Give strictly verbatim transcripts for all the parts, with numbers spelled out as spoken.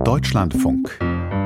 Deutschlandfunk.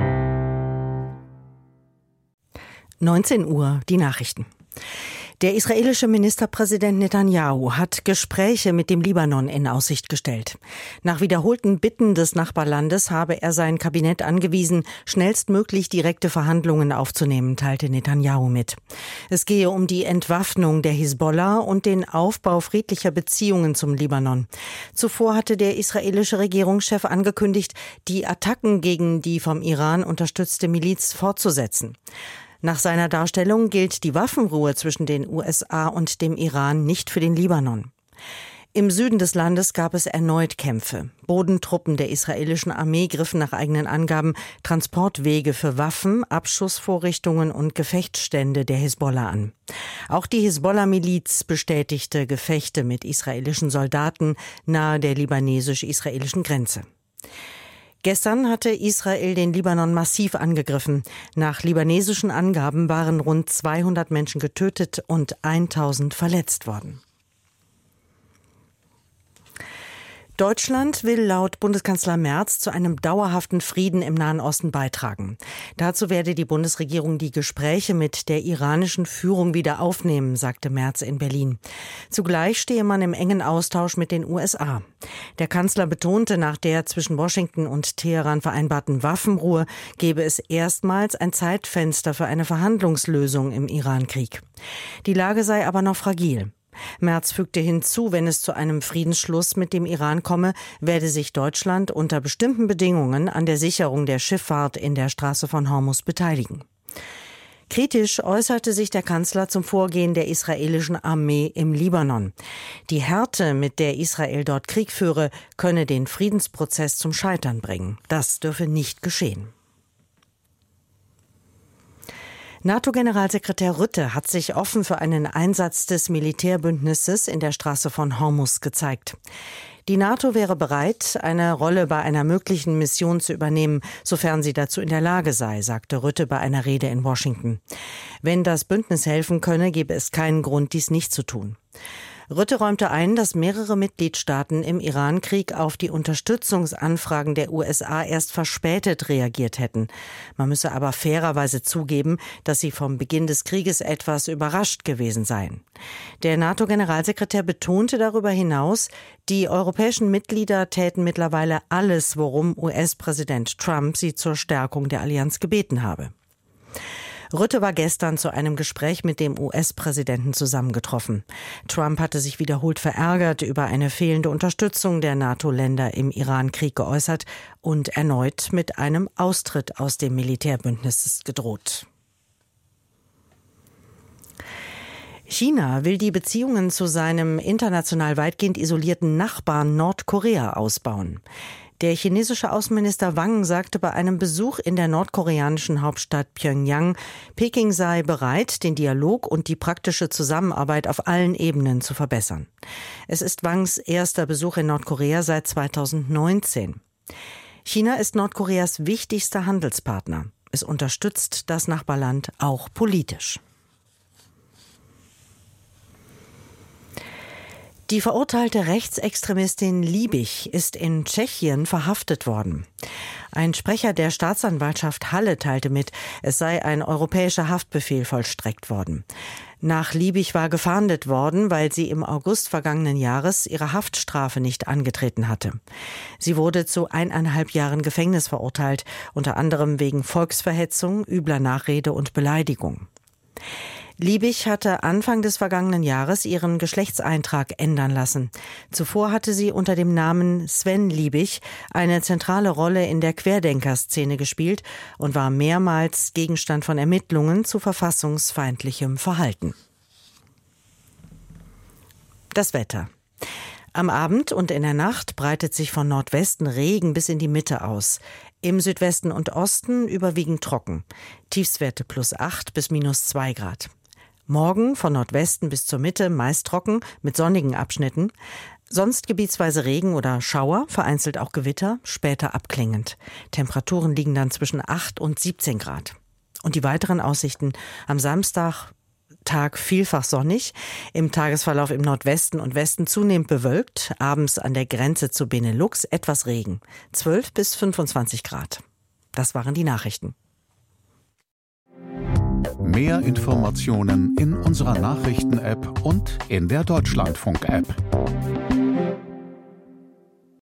neunzehn Uhr, die Nachrichten. Der israelische Ministerpräsident Netanyahu hat Gespräche mit dem Libanon in Aussicht gestellt. Nach wiederholten Bitten des Nachbarlandes habe er sein Kabinett angewiesen, schnellstmöglich direkte Verhandlungen aufzunehmen, teilte Netanyahu mit. Es gehe um die Entwaffnung der Hisbollah und den Aufbau friedlicher Beziehungen zum Libanon. Zuvor hatte der israelische Regierungschef angekündigt, die Attacken gegen die vom Iran unterstützte Miliz fortzusetzen. Nach seiner Darstellung gilt die Waffenruhe zwischen den U S A und dem Iran nicht für den Libanon. Im Süden des Landes gab es erneut Kämpfe. Bodentruppen der israelischen Armee griffen nach eigenen Angaben Transportwege für Waffen, Abschussvorrichtungen und Gefechtsstände der Hisbollah an. Auch die Hisbollah-Miliz bestätigte Gefechte mit israelischen Soldaten nahe der libanesisch-israelischen Grenze. Gestern hatte Israel den Libanon massiv angegriffen. Nach libanesischen Angaben waren rund zweihundert Menschen getötet und tausend verletzt worden. Deutschland will laut Bundeskanzler Merz zu einem dauerhaften Frieden im Nahen Osten beitragen. Dazu werde die Bundesregierung die Gespräche mit der iranischen Führung wieder aufnehmen, sagte Merz in Berlin. Zugleich stehe man im engen Austausch mit den U S A. Der Kanzler betonte, nach der zwischen Washington und Teheran vereinbarten Waffenruhe gebe es erstmals ein Zeitfenster für eine Verhandlungslösung im Iran-Krieg. Die Lage sei aber noch fragil. Merz fügte hinzu, wenn es zu einem Friedensschluss mit dem Iran komme, werde sich Deutschland unter bestimmten Bedingungen an der Sicherung der Schifffahrt in der Straße von Hormuz beteiligen. Kritisch äußerte sich der Kanzler zum Vorgehen der israelischen Armee im Libanon. Die Härte, mit der Israel dort Krieg führe, könne den Friedensprozess zum Scheitern bringen. Das dürfe nicht geschehen. NATO-Generalsekretär Rutte hat sich offen für einen Einsatz des Militärbündnisses in der Straße von Hormuz gezeigt. Die NATO wäre bereit, eine Rolle bei einer möglichen Mission zu übernehmen, sofern sie dazu in der Lage sei, sagte Rutte bei einer Rede in Washington. Wenn das Bündnis helfen könne, gäbe es keinen Grund, dies nicht zu tun. Rutte räumte ein, dass mehrere Mitgliedstaaten im Iran-Krieg auf die Unterstützungsanfragen der U S A erst verspätet reagiert hätten. Man müsse aber fairerweise zugeben, dass sie vom Beginn des Krieges etwas überrascht gewesen seien. Der NATO-Generalsekretär betonte darüber hinaus, die europäischen Mitglieder täten mittlerweile alles, worum U S-Präsident Trump sie zur Stärkung der Allianz gebeten habe. Rutte war gestern zu einem Gespräch mit dem U S-Präsidenten zusammengetroffen. Trump hatte sich wiederholt verärgert über eine fehlende Unterstützung der NATO-Länder im Iran-Krieg geäußert und erneut mit einem Austritt aus dem Militärbündnis gedroht. China will die Beziehungen zu seinem international weitgehend isolierten Nachbarn Nordkorea ausbauen. Der chinesische Außenminister Wang sagte bei einem Besuch in der nordkoreanischen Hauptstadt Pjöngjang, Peking sei bereit, den Dialog und die praktische Zusammenarbeit auf allen Ebenen zu verbessern. Es ist Wangs erster Besuch in Nordkorea seit zweitausendneunzehn. China ist Nordkoreas wichtigster Handelspartner. Es unterstützt das Nachbarland auch politisch. Die verurteilte Rechtsextremistin Liebig ist in Tschechien verhaftet worden. Ein Sprecher der Staatsanwaltschaft Halle teilte mit, es sei ein europäischer Haftbefehl vollstreckt worden. Nach Liebig war gefahndet worden, weil sie im August vergangenen Jahres ihre Haftstrafe nicht angetreten hatte. Sie wurde zu eineinhalb Jahren Gefängnis verurteilt, unter anderem wegen Volksverhetzung, übler Nachrede und Beleidigung. Liebig hatte Anfang des vergangenen Jahres ihren Geschlechtseintrag ändern lassen. Zuvor hatte sie unter dem Namen Sven Liebig eine zentrale Rolle in der Querdenkerszene gespielt und war mehrmals Gegenstand von Ermittlungen zu verfassungsfeindlichem Verhalten. Das Wetter. Am Abend und in der Nacht breitet sich von Nordwesten Regen bis in die Mitte aus. Im Südwesten und Osten überwiegend trocken. Tiefstwerte plus acht bis minus zwei Grad. Morgen von Nordwesten bis zur Mitte meist trocken mit sonnigen Abschnitten. Sonst gebietsweise Regen oder Schauer, vereinzelt auch Gewitter, später abklingend. Temperaturen liegen dann zwischen acht und siebzehn Grad. Und die weiteren Aussichten: am Samstag Tag vielfach sonnig, im Tagesverlauf im Nordwesten und Westen zunehmend bewölkt, abends an der Grenze zu Benelux etwas Regen, zwölf bis fünfundzwanzig Grad. Das waren die Nachrichten. Mehr Informationen in unserer Nachrichten-App und in der Deutschlandfunk-App.